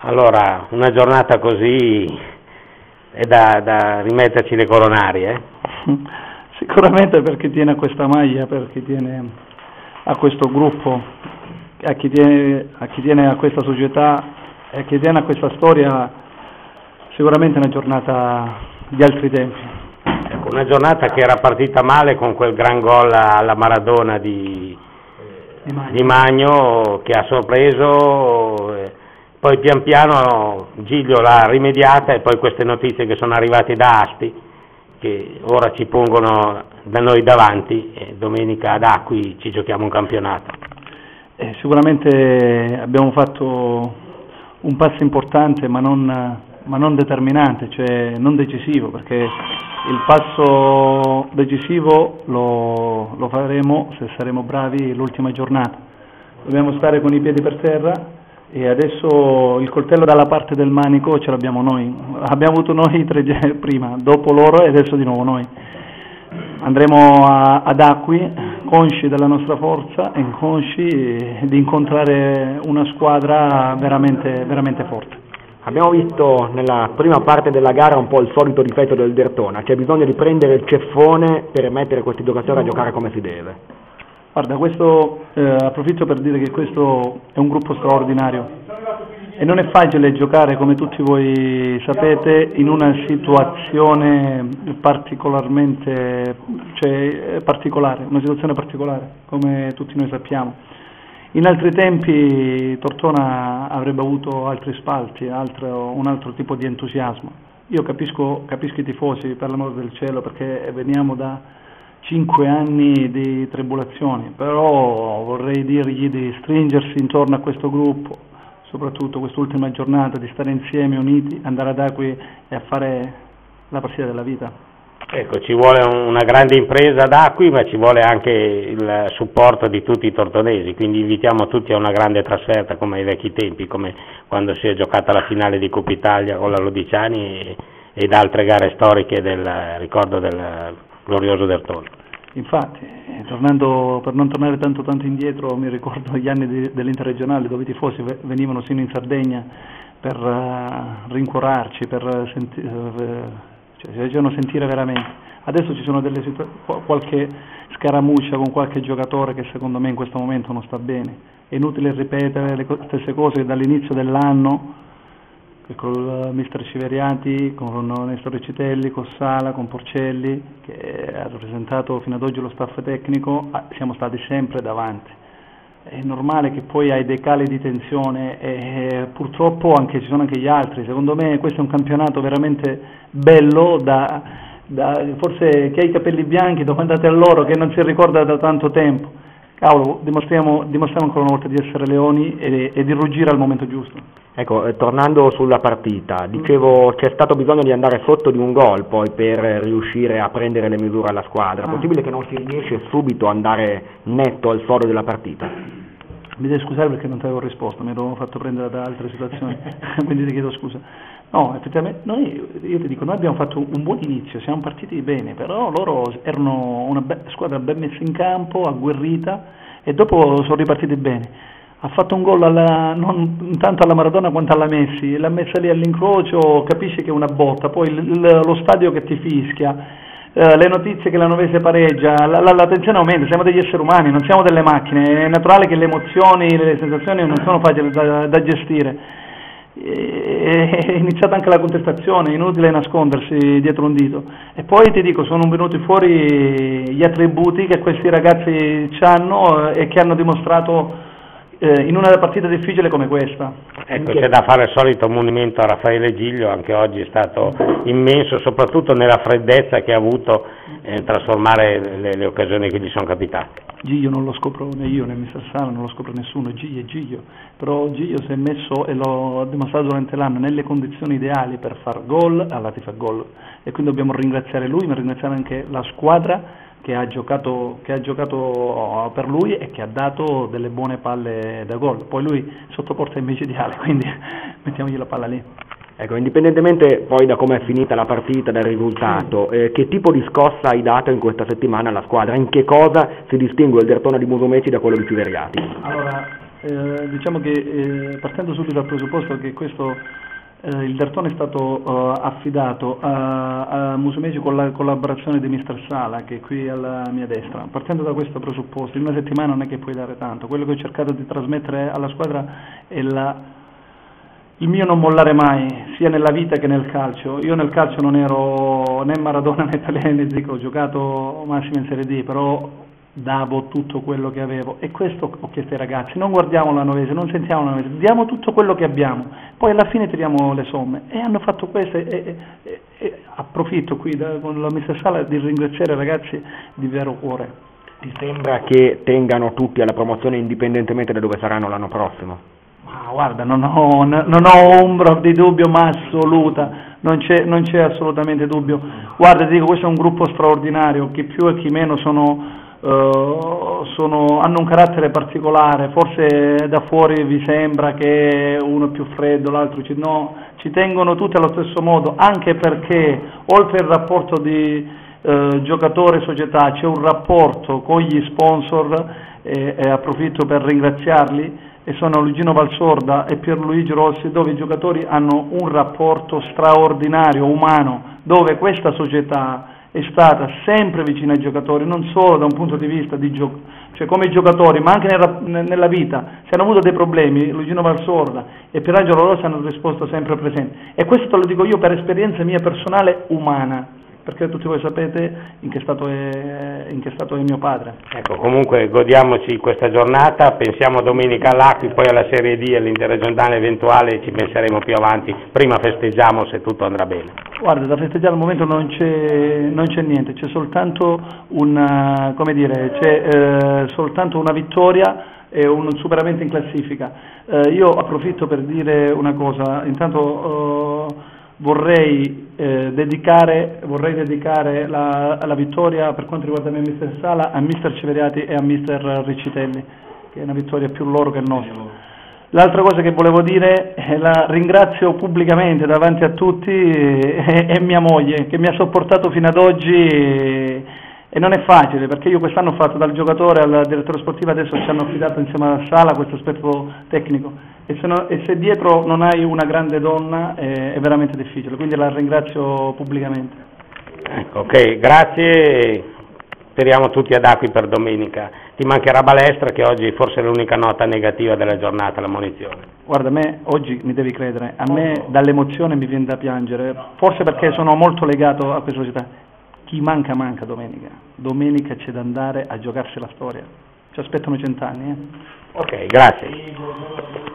Allora, una giornata così è da rimetterci le coronarie, Sicuramente per chi tiene a questa maglia, per chi tiene a questo gruppo, a chi tiene a questa società e a chi tiene a questa storia, sicuramente è una giornata di altri tempi. Ecco, una giornata che era partita male con quel gran gol alla Maradona di Magno che ha sorpreso, poi pian piano Giglio l'ha rimediata, e poi queste notizie che sono arrivate da Asti, che ora ci pongono da noi davanti, e domenica ad Acqui ci giochiamo un campionato. Sicuramente abbiamo fatto un passo importante, ma non determinante, cioè non decisivo, perché il passo decisivo lo faremo se saremo bravi l'ultima giornata. Dobbiamo stare con i piedi per terra, e adesso il coltello dalla parte del manico ce l'abbiamo noi. Abbiamo avuto noi prima, dopo loro e adesso di nuovo noi. Andremo ad Acqui, consci della nostra forza e consci di incontrare una squadra veramente, veramente forte. Abbiamo visto nella prima parte della gara un po' il solito difetto del Derthona, c'è bisogno di prendere il ceffone per mettere questi giocatori a giocare come si deve. Guarda, questo approfitto per dire che questo è un gruppo straordinario e non è facile giocare, come tutti voi sapete, in una situazione particolarmente, particolare, una situazione particolare, come tutti noi sappiamo. In altri tempi Tortona avrebbe avuto altri spalti, un altro tipo di entusiasmo. Io capisco i tifosi, per l'amor del cielo, perché veniamo da 5 anni di tribolazioni, però vorrei dirgli di stringersi intorno a questo gruppo, soprattutto quest'ultima giornata, di stare insieme, uniti, andare ad Acqui e a fare la partita della vita. Ecco, ci vuole una grande impresa ad Acqui, ma ci vuole anche il supporto di tutti i tortonesi, quindi invitiamo tutti a una grande trasferta come ai vecchi tempi, come quando si è giocata la finale di Coppa Italia con la Lodiciani ed altre gare storiche del ricordo del glorioso Derthona. Infatti, per non tornare tanto indietro, mi ricordo gli anni dell'Interregionale, dove i tifosi venivano sino in Sardegna per rincuorarci, ci facevano sentire veramente. Adesso ci sono qualche scaramuccia con qualche giocatore che secondo me in questo momento non sta bene. È inutile ripetere le stesse cose che dall'inizio dell'anno, con mister Civeriati, con Nestore Citelli, con Sala, con Porcelli, che ha rappresentato fino ad oggi lo staff tecnico, siamo stati sempre davanti. È normale che poi hai dei cali di tensione e purtroppo ci sono anche gli altri. Secondo me questo è un campionato veramente bello, forse chi ha i capelli bianchi, domandate a loro, che non si ricorda da tanto tempo. Cavolo, dimostriamo ancora una volta di essere leoni e di ruggire al momento giusto. Ecco, tornando sulla partita, dicevo c'è stato bisogno di andare sotto di un gol poi per riuscire a prendere le misure alla squadra. È possibile che non si riesce subito ad andare netto al sodo della partita? Mi devi scusare perché non ti avevo risposto, mi ero fatto prendere da altre situazioni, quindi ti chiedo scusa. No, effettivamente, io ti dico, noi abbiamo fatto un buon inizio, siamo partiti bene, però loro erano una squadra ben messa in campo, agguerrita, e dopo sono ripartiti bene. Ha fatto un gol non tanto alla Maradona quanto alla Messi, l'ha messa lì all'incrocio, capisci che è una botta, poi lo stadio che ti fischia, le notizie che la Novese pareggia, la tensione aumenta, siamo degli esseri umani, non siamo delle macchine, è naturale che le emozioni, le sensazioni non sono facili da gestire. È iniziata anche la contestazione, è inutile nascondersi dietro un dito. E poi ti dico, sono venuti fuori gli attributi che questi ragazzi hanno e che hanno dimostrato in una partita difficile come questa. Ecco, c'è da fare il solito monumento a Raffaele Giglio, anche oggi è stato immenso, soprattutto nella freddezza che ha avuto trasformare le occasioni che gli sono capitate. Giglio non lo scopro né io né mister Sala, non lo scopre nessuno, Giglio è Giglio, però Giglio si è messo, e lo ha dimostrato durante l'anno, nelle condizioni ideali per far gol, ti fa gol, e quindi dobbiamo ringraziare lui, ma ringraziare anche la squadra che ha giocato per lui e che ha dato delle buone palle da gol. Poi lui sotto porta è micidiale, quindi mettiamogli la palla lì. Ecco, indipendentemente poi da come è finita la partita, dal risultato, che tipo di scossa hai dato in questa settimana alla squadra? In che cosa si distingue il Derthona di Musumeci da quello di Civeriati? Allora, Diciamo che partendo subito dal presupposto che il Derthone è stato affidato a Musumeci con la collaborazione di Mister Sala, che è qui alla mia destra. Partendo da questo presupposto, in una settimana non è che puoi dare tanto. Quello che ho cercato di trasmettere alla squadra è il mio non mollare mai, sia nella vita che nel calcio. Io nel calcio non ero né Maradona né Pelé né Zico, ho giocato massimo in Serie D, però davo tutto quello che avevo, e questo ho chiesto ai ragazzi: non guardiamo la Novese, non sentiamo la Novese, diamo tutto quello che abbiamo, poi alla fine tiriamo le somme, e hanno fatto questo, e approfitto qui con la Mister Sala di ringraziare i ragazzi di vero cuore. Ti sembra che tengano tutti alla promozione indipendentemente da dove saranno l'anno prossimo? Ma guarda, non ho ombra di dubbio, ma assoluta, non c'è assolutamente dubbio. Guarda, ti dico, questo è un gruppo straordinario, chi più e chi meno hanno un carattere particolare. Forse da fuori vi sembra che uno è più freddo, l'altro no, ci tengono tutti allo stesso modo, anche perché oltre al rapporto di giocatore-società c'è un rapporto con gli sponsor, e approfitto per ringraziarli, e sono Luigino Valsorda e Pierluigi Rossi, dove i giocatori hanno un rapporto straordinario, umano, dove questa società è stata sempre vicina ai giocatori, non solo da un punto di vista di cioè come giocatori, ma anche nella vita. Se hanno avuto dei problemi, Luigino Valsorda e Pierangelo Rossi hanno risposto sempre presenti, e questo te lo dico io per esperienza mia personale umana, perché tutti voi sapete in che stato è mio padre. Ecco, comunque godiamoci questa giornata, pensiamo domenica all'Acqui, poi alla Serie D e all'interregionale eventuale, ci penseremo più avanti, prima festeggiamo se tutto andrà bene. Guarda, da festeggiare al momento non c'è niente, c'è soltanto soltanto una vittoria e un superamento in classifica. Io approfitto per dire una cosa, intanto vorrei dedicare la vittoria per quanto riguarda me e Mister Sala a Mister Ceveriati e a Mister Riccitelli, che è una vittoria più loro che nostra. L'altra cosa che volevo dire è la ringrazio pubblicamente davanti a tutti e mia moglie, che mi ha sopportato fino ad oggi, e non è facile, perché io quest'anno ho fatto dal giocatore al direttore sportivo, adesso ci hanno affidato insieme a Sala questo aspetto tecnico, e se dietro non hai una grande donna è veramente difficile, quindi la ringrazio pubblicamente. Ecco, ok, grazie, speriamo tutti ad Acqui per domenica. Ti mancherà Balestra, che oggi forse è l'unica nota negativa della giornata, la munizione. Guarda, a me oggi, mi devi credere, a me dall'emozione mi viene da piangere, forse perché sono molto legato a questa società. Chi manca domenica c'è da andare a giocarsi la storia, ci aspettano 100 anni. Ok, grazie.